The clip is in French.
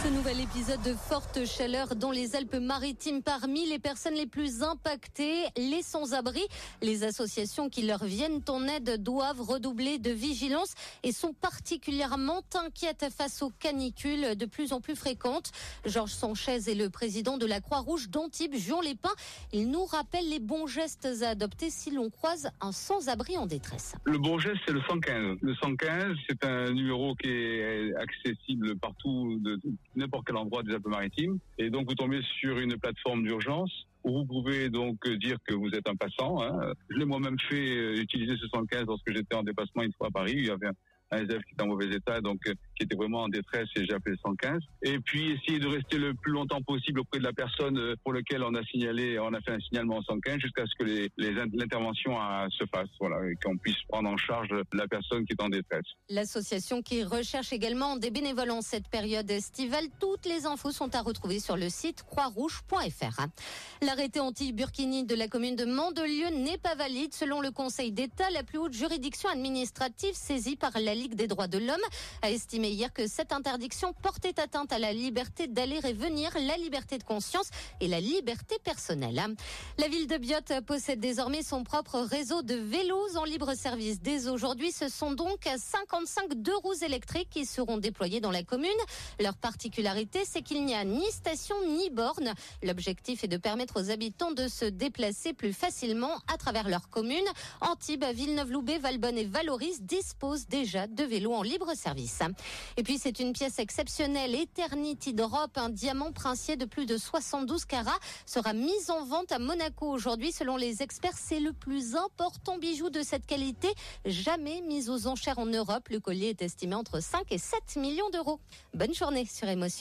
Ce nouvel épisode de forte chaleur dans les Alpes-Maritimes. Parmi les personnes les plus impactées, les sans-abri. Les associations qui leur viennent en aide doivent redoubler de vigilance et sont particulièrement inquiètes face aux canicules de plus en plus fréquentes. Georges Sanchez est le président de la Croix-Rouge d'Antibes, Juan-les-Pins. Il nous rappelle les bons gestes à adopter si l'on croise un sans-abri en détresse. Le bon geste, c'est le 115. Le 115, c'est un numéro qui est accessible partout, de n'importe quel endroit des Alpes-Maritimes. Et donc, vous tombez sur une plateforme d'urgence où vous pouvez donc dire que vous êtes un passant. Je l'ai moi-même fait utiliser ce 115 lorsque j'étais en déplacement une fois à Paris. Il y avait un SDF qui était en mauvais état, donc qui était vraiment en détresse, et j'ai appelé le 115. Et puis essayer de rester le plus longtemps possible auprès de la personne pour laquelle on a fait un signalement au 115 jusqu'à ce que l'intervention se fasse, voilà, et qu'on puisse prendre en charge la personne qui est en détresse. L'association qui recherche également des bénévoles en cette période estivale. Toutes les infos sont à retrouver sur le site croixrouge.fr. L'arrêté anti-burkini de la commune de Mandelieu n'est pas valide. Selon le Conseil d'État, la plus haute juridiction administrative saisie par la Ligue des droits de l'homme a estimé hier que cette interdiction portait atteinte à la liberté d'aller et venir, la liberté de conscience et la liberté personnelle. La ville de Biot possède désormais son propre réseau de vélos en libre service. Dès aujourd'hui, ce sont donc 55 deux-roues électriques qui seront déployés dans la commune. Leur particularité, c'est qu'il n'y a ni station ni borne. L'objectif est de permettre aux habitants de se déplacer plus facilement à travers leur commune. Antibes, Villeneuve-Loubet, Valbonne et Valoris disposent déjà de vélos en libre service. Et puis c'est une pièce exceptionnelle, Eternity Drop, un diamant princier de plus de 72 carats, sera mise en vente à Monaco aujourd'hui. Selon les experts, c'est le plus important bijou de cette qualité jamais mis aux enchères en Europe. Le collier est estimé entre 5 et 7 millions d'euros. Bonne journée sur Émotion.